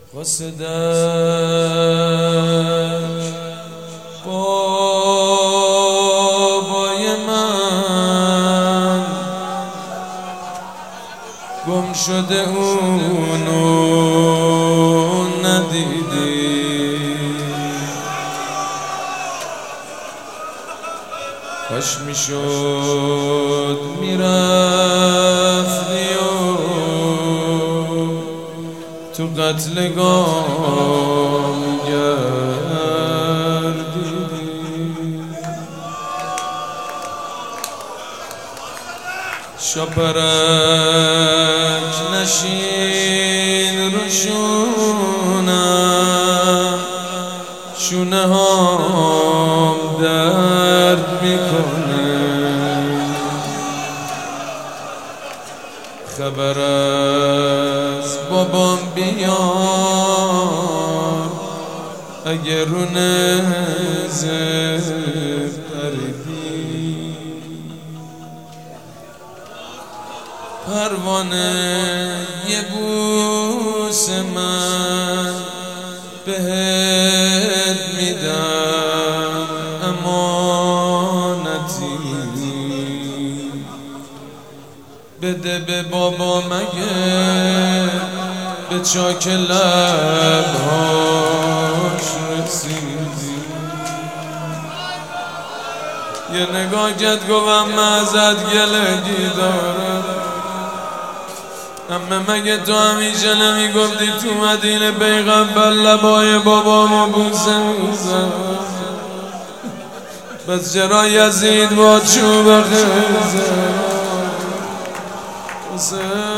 واسه درک بابای من گم شده اونو ندیدی، کاش میشد میرفتی و تو قتلگاه میگردیدی. شاپرک نشین رو شونم، شونه هام درد میکنه، خبر از بابام بیار اگه رو نزد پریدی. پروانه یه بوس من بهت میدم امانتی، بده به بابا مگه به چاک لبهاش رسیدی. یه نگاه کرد گفتم من ازت گلگی دارم، اما مگه تو همیشه نمیگفتی تو مدینه پیغمبر لبای بابامو بوسه میزن؟ بس چرا یزید با چوب خیزه